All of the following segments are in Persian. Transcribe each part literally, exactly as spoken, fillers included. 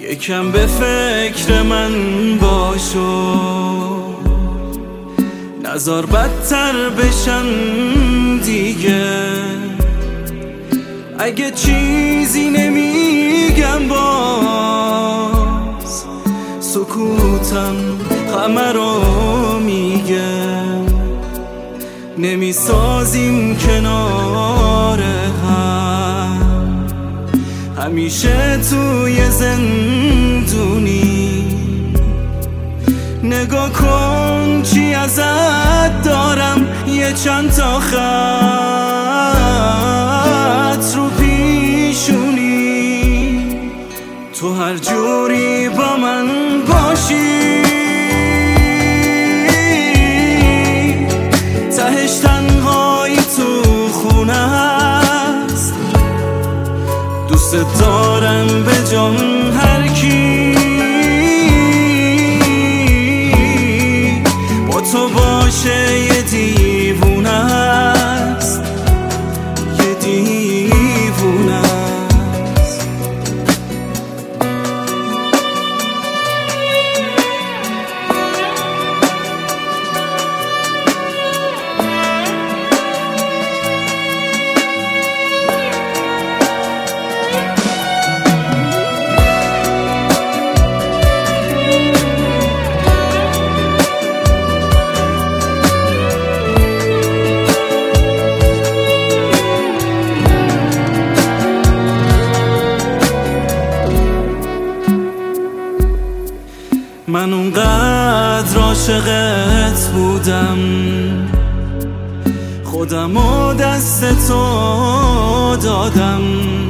یکم به فکر من باشو، نزار بدتر بشن دیگه. اگه چیزی نمیگم باز سکوتم همه رو میگه. نمیسازیم کنار هم، همیشه توی زندونی. نگاه کن چی ازت دارم، یه چند تا خط رو پیشونی. تو هر جوری با من باشی، تهش تنهایی تو خونه هست. دوست دارم به جان هر کی با تو باشه. یه دیوونه است، یه دیوونه است. من اونقدر عاشقت بودم، خودم و دست تو دادم.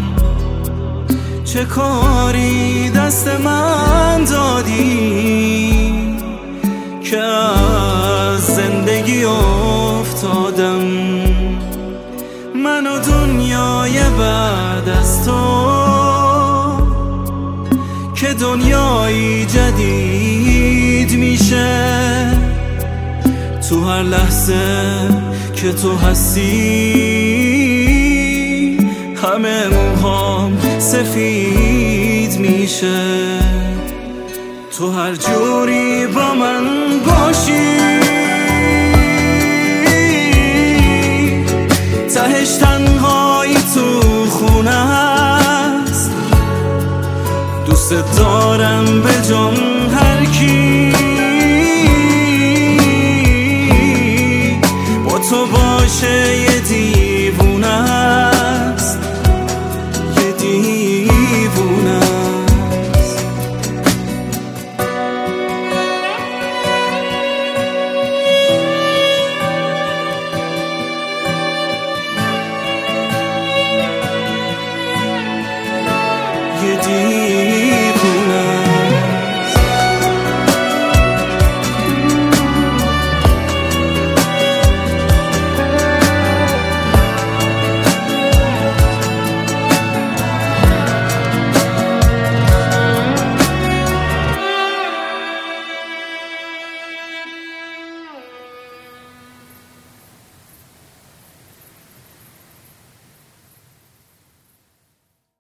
چه کاری دست من دادی که از زندگی افتادم. من و دنیای بعد از تو که دنیایی جدید میشه. تو هر لحظه که تو هستی همه موهام سفید میشه. تو هر جوری با من باشی، تهش تنهایی تو خونه هست. دوست دارم به جان هر کی با تو باشه. یه دیوونه است، یه دیوونه است. یه دیوونه